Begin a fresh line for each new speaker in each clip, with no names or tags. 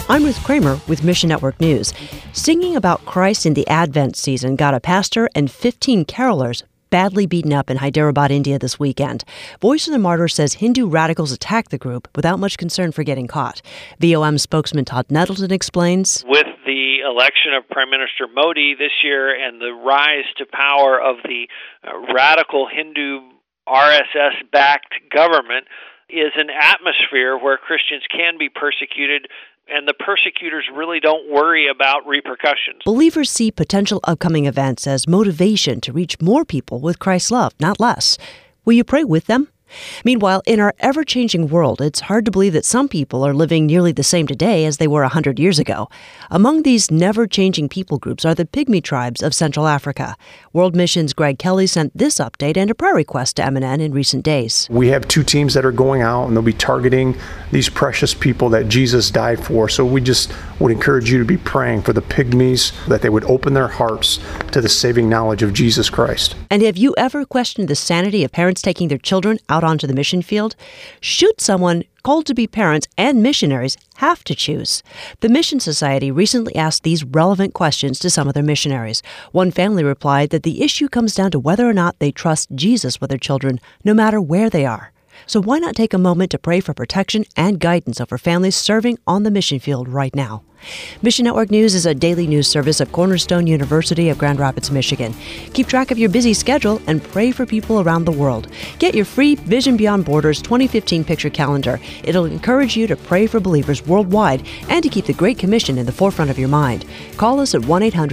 I'm Ruth Kramer with Mission Network News. Singing about Christ in the Advent season got a pastor and 15 carolers badly beaten up in Hyderabad, India this weekend. Voice of the Martyrs says Hindu radicals attacked the group without much concern for getting caught. VOM spokesman Todd Nettleton explains.
With the election of Prime Minister Modi this year and the rise to power of the radical Hindu RSS-backed government is an atmosphere where Christians can be persecuted, and the persecutors really don't worry about repercussions.
Believers see potential upcoming events as motivation to reach more people with Christ's love, not less. Will you pray with them? Meanwhile, in our ever-changing world, it's hard to believe that some people are living nearly the same today as they were 100 years ago. Among these never-changing people groups are the Pygmy tribes of Central Africa. World Mission's Greg Kelly sent this update and a prayer request to MNN in recent days.
We have 2 teams that are going out, and they'll be targeting these precious people that Jesus died for. So we just would encourage you to be praying for the Pygmies, that they would open their hearts to the saving knowledge of Jesus Christ.
And have you ever questioned the sanity of parents taking their children out onto the mission field? Should someone called to be parents and missionaries have to choose? The Mission Society recently asked these relevant questions to some of their missionaries. One family replied that the issue comes down to whether or not they trust Jesus with their children, no matter where they are. So why not take a moment to pray for protection and guidance over families serving on the mission field right now? Mission Network News is a daily news service of Cornerstone University of Grand Rapids, Michigan. Keep track of your busy schedule and pray for people around the world. Get your free Vision Beyond Borders 2015 picture calendar. It'll encourage you to pray for believers worldwide and to keep the Great Commission in the forefront of your mind. Call us at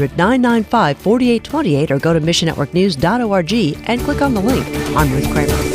1-800-995-4828 or go to missionnetworknews.org and click on the link. I'm Ruth Kramer.